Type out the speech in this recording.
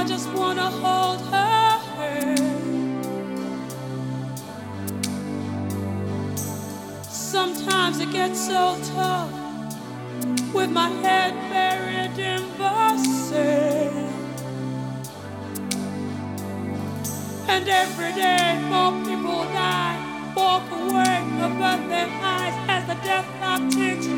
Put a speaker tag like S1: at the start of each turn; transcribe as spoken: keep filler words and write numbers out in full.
S1: I just wanna hold her hand. Sometimes it gets so tough with my head buried in the sand. And every day more people die, walk away, avert their eyes as the death clock ticks.